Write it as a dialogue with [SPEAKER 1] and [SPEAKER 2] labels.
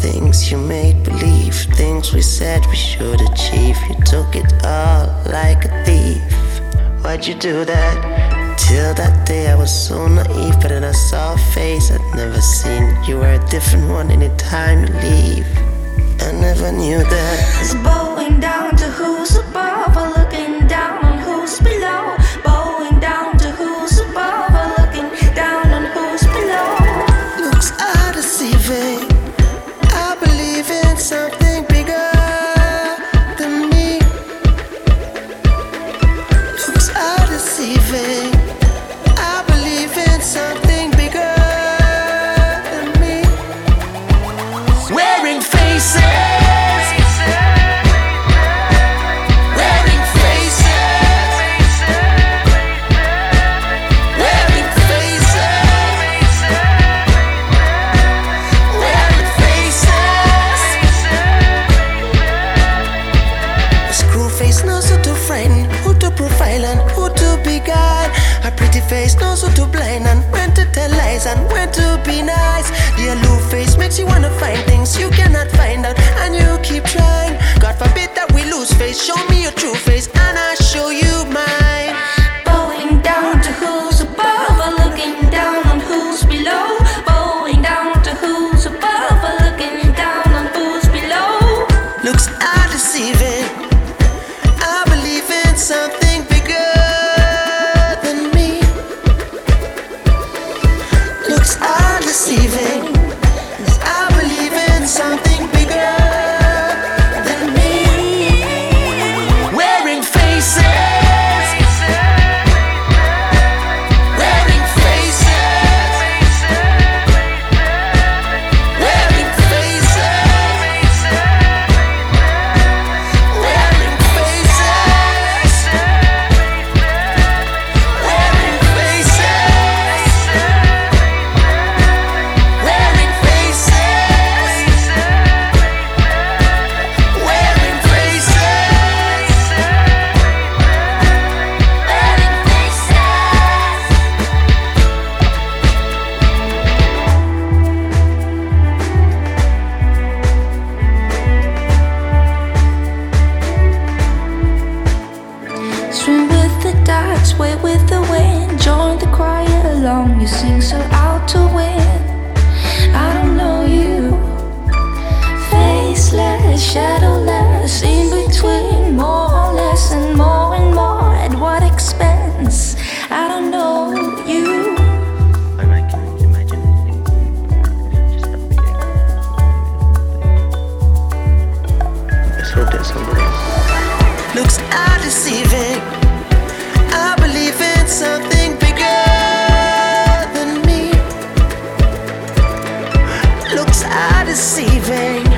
[SPEAKER 1] things you made believe, things we said we should achieve. You took it all like a thief. Why'd you do that? Till that day I was so naive, but then I saw a face I'd never seen. You were a different one anytime you leave. I never knew that.
[SPEAKER 2] It's bowing down to who's above, or looking down on who's below. Bowing down to who's above, or looking down on who's below.
[SPEAKER 1] Looks are deceiving. I believe in something bigger than me. Looks are deceiving. I believe in something bigger than me. Wearing faces. Who to profile and who to be guide. A pretty face knows who to blind and when to tell lies and when to be nice. The aloof face makes you wanna find things you cannot find out, and you keep trying. God forbid that we lose face. Show me your true face and I'll show you mine.
[SPEAKER 2] Bowing down to who's above, or looking down on who's below. Bowing down to who's above, or looking down on who's below.
[SPEAKER 1] Looks are deceiving. I believe in something bigger than me. Looks are deceiving. I believe in something bigger than me. Wearing faces. Wearing faces. Wearing faces. Wearing faces. Wearing faces. Wearing faces. Wearing faces.
[SPEAKER 2] Swim with the tide, sway with the wind. Join the choir along, you sing so out to win. I don't know you. Faceless, shadowless, in between, more or less and more at what expense? I don't know you.
[SPEAKER 3] And I can imagine just a beginning. Let's hope that somebody
[SPEAKER 1] Looks are deceiving. I believe in something bigger than me. Looks are deceiving.